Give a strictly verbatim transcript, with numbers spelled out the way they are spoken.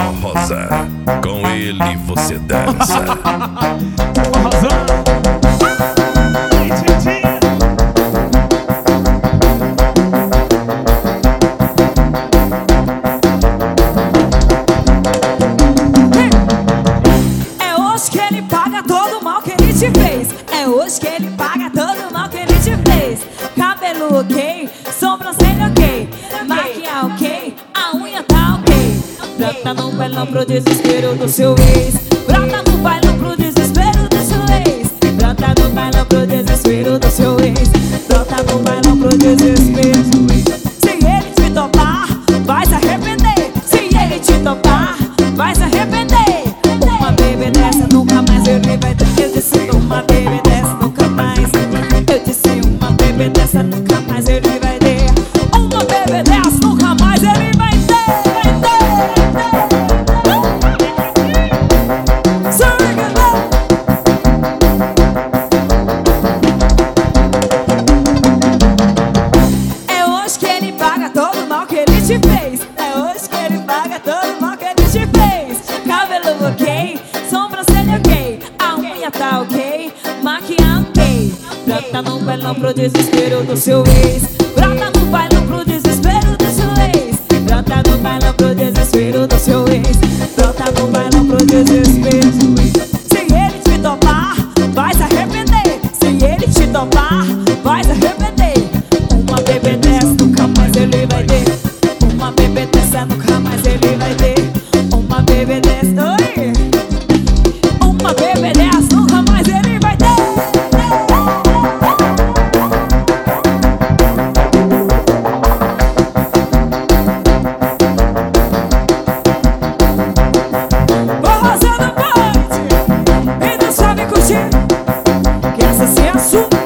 Rosa, com ele você dança. Rosa. É hoje que ele paga todo o mal que ele te fez. É hoje que ele paga todo o mal que ele te fez. Cabelo ok, sobrancelha ok, maquiagem ok, a unha tá ok. Brota no bailão pro desespero do seu ex. Brota no bailão pro desespero do seu ex. Brota no bailão pro desespero do seu ex. Brota no bailão pro desespero. Se ele te topar, vai se arrepender. Se ele te topar, vai se arrepender. Uma baby dessa nunca mais ele vai ter. Eu disse uma baby dessa nunca mais. Eu disse uma baby dessa nunca mais ele vai ter. Uma baby dessa nunca mais ele vai ter. É hoje que ele paga todo o mal que ele te fez. É hoje que ele paga todo o mal que ele te fez. Cabelo ok, sobrancelha ok, a unha tá ok, maquiagem ok. Brota no bailão pro desespero do seu ex. Brota no bailão pro desespero do seu ex. Brota no bailão pro desespero do seu ex. Brota no bailão pro desespero. Se ele te topar, vai se arrepender. Se ele te topar, vai se arrepender. Uma bebê dessa nunca mais ele vai ter. Uma bebê dessa nunca mais ele vai ter. Uma bebê dessa, oi. Uma bebê dessa nunca mais ele vai ter. Vou Rosa no bote e não sabe curtir, que essa sim é a sua.